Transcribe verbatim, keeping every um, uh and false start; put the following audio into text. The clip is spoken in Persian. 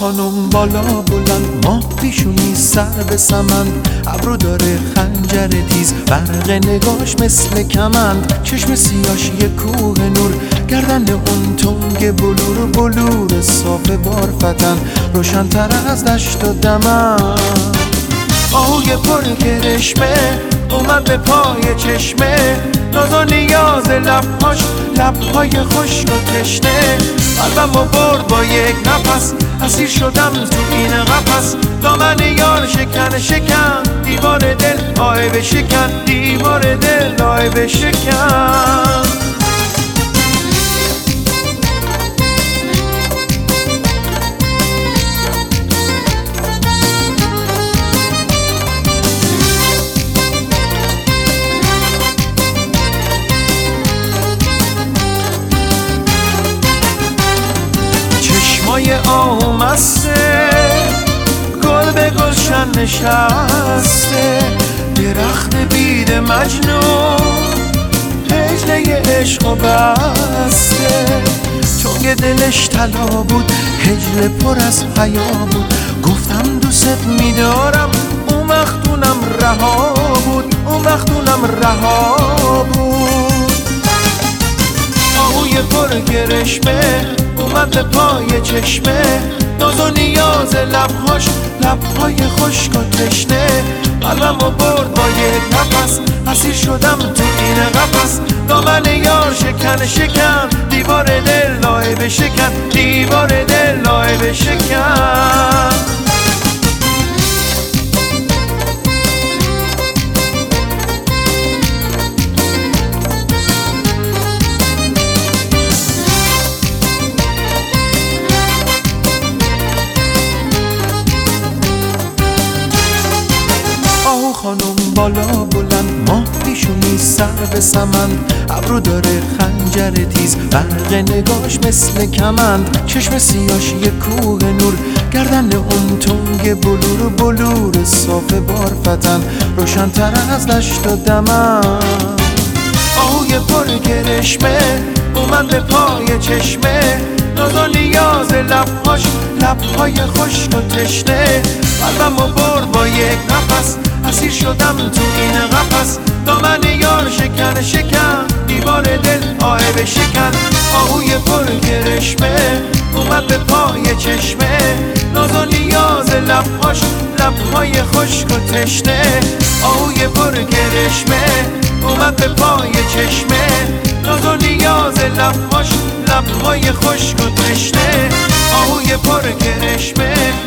خانم بالا بلند، ماه پیشونی سر به سمند، ابرو داره خنجر تیز، برق نگاش مثل کمند، چشم سیاش یه کوه نور، گردن اون تنگ بلور بلور صاف بارفتن، روشن تر از دشت و دمن. آهوی پر کرشمه اومد به پای چشمه، ناز و نیاز لبهاش لبهای خشک و تشنه، قلبمو برد با یک نفس، اسیر شدم تو این قفس، دامن یار شکن شکن، دیوار دل آه بشکن، دیوار دل آه بشکن. چشمای آمسته گل به گلشن نشسته، درخت بید مجنون هجله عشق و بسته، تنگ دلش طلا بود هجله پر از حیا بود، گفتم دوست میدارم اون وقت اونم رها بود، اون وقت اونم رها بود. آهوی پر کرشمه اومد به پای چشمه، ناز و نیاز لبهاش لبهای خشک و تشنه، قلبمو برد با یک نفس، اسیر شدم تو این قفس، دامن یار شکن شکن، دیوار دل لایه بشکن، دیوار دل لایه بشکن. خانم بالا بلند، ماه پیشونی سر به سمند، ابرو داره خنجر تیز، برق نگاش مثل کمند، چشم سیاش یه کوه نور، گردن اون تنگ بلور بلور صاف بارفتن، روشن تر از دشت و دمن. آهوی پر کرشمه اومد به پای چشمه، ناز و نیاز لبهاش لبهای خشک و تشنه، قلبمو برد با یک نفس، اسیر شدم تو این قفس، دامن یار شکن شکن، دیوار دل آه بشکن. آهوی پر کرشمه اومد به پای چشمه، ناز و نیاز لبهاش لبهای خشک و تشنه، آهوی پر کرشمه اومد به پای چشمه، ناز و نیاز لبهاش لبهای خشک و تشنه، آهوی پر کرشمه